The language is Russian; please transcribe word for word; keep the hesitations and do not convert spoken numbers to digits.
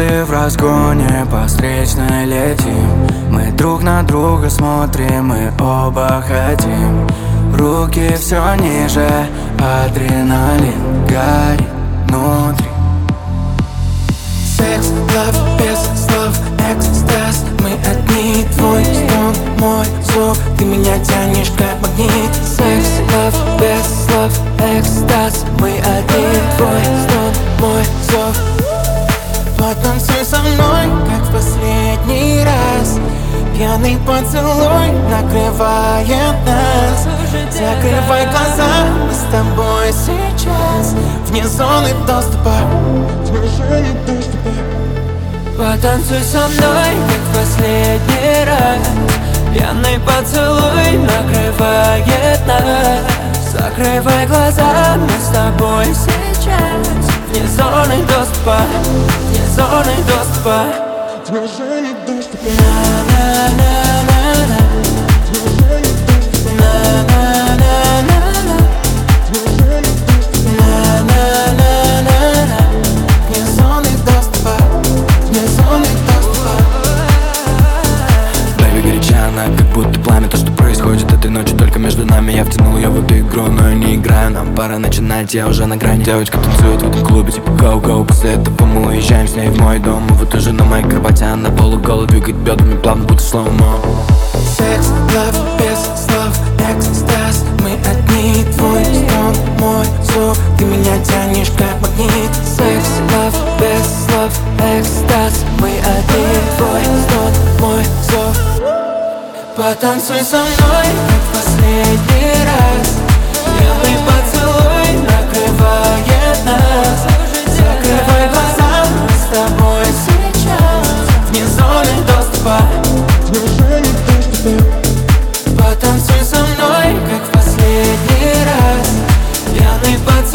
Улицы в разгоне, по встречной летим. Мы друг на друга смотрим, мы оба хотим. Руки все ниже, адреналин горит внутри. Секс, лав, без слов, экстаз. Мы одни, твой стон, мой зов. Ты меня тянешь как магнит. Секс, лав, без слов, экстаз. Мы одни, твой стон, мой зов. Потанцуй со мной, как в последний раз. Пьяный поцелуй накрывает нас. Закрывай глаза, мы с тобой сейчас вне зоны доступа. Потанцуй со мной, как в последний раз. Пьяный поцелуй накрывает нас. Закрывай глаза, мы с тобой сейчас вне зоны доступа. Вне зоны доступа. На-на-на-на-на. На-на-на-на-на. На-на-на-на-на. Вне зоны доступа. Вне зоны доступа. Бэйби горяча, она как будто пламя. То, что происходит этой ночью только между нами. Я втянул ее в эту игру, но я не играю. Нам пора начинать, я уже на грани. Девочка танцует в этом клубе, типа гоу-гоу. После этого мы уезжаем с ней в мой дом. И вот уже на моей кровати она полуголо двигает бедрами, плавно, будто слоумо. Секс, лав, без слов, экстаз. Мы одни, твой стон, мой зов. Ты меня тянешь как магнит. Секс, лав, без слов, экстаз. Мы одни, твой стон, мой зов. Потанцуй со мной, как в последний раз. Пьяный поцелуй накрывает нас. Закрывай глаза, мы с тобой сейчас вне зоны доступа. Потанцуй со мной, как в последний раз. Пьяный поцелуй